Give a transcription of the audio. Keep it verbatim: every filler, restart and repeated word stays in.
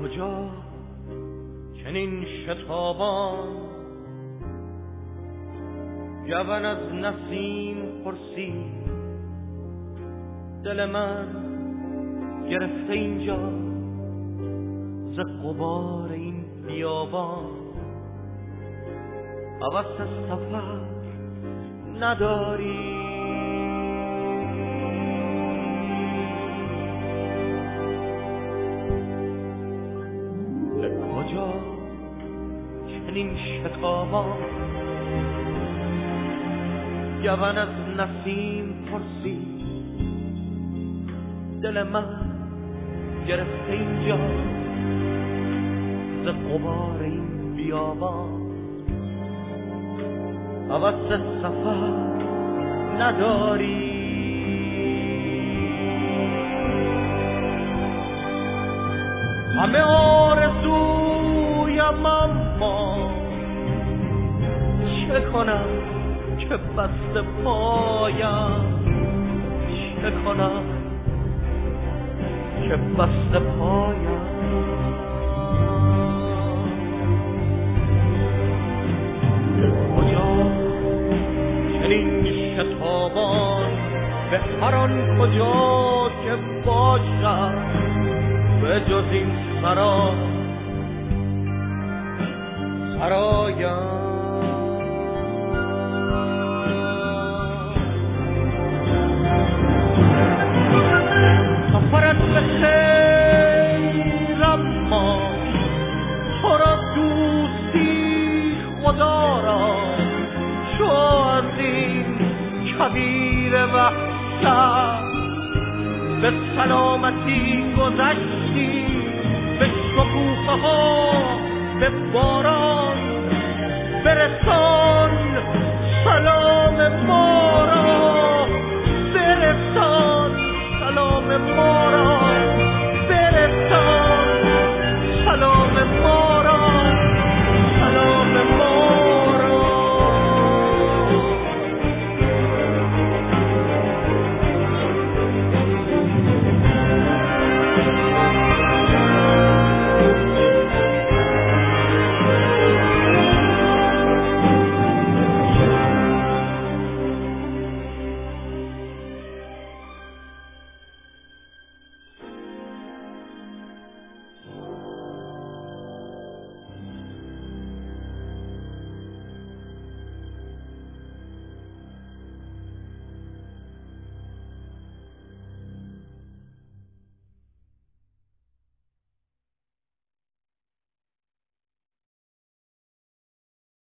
کجا چنین شتابان جوان از نسیم پرسید دل من گرفته اینجا ز غبار این بیابان هوس سفر نداری به کجا چنین شتابان جوان از نسیم پرسید دل من گرفته اینجا ز غبار این بیابان هوس سفر نداری همه آرزویم اما چه کنم که بسته پایم چه کنم که بسته پایم کجا چنین شتابان به هر آن کجا که باشم به جز این سرا سرایم سفرت به خیر اما تو را دوستی خدا را چو از این کبیر وحشت به سلامتی گذشتی به شکوفه ها به باران برسان سلام ما را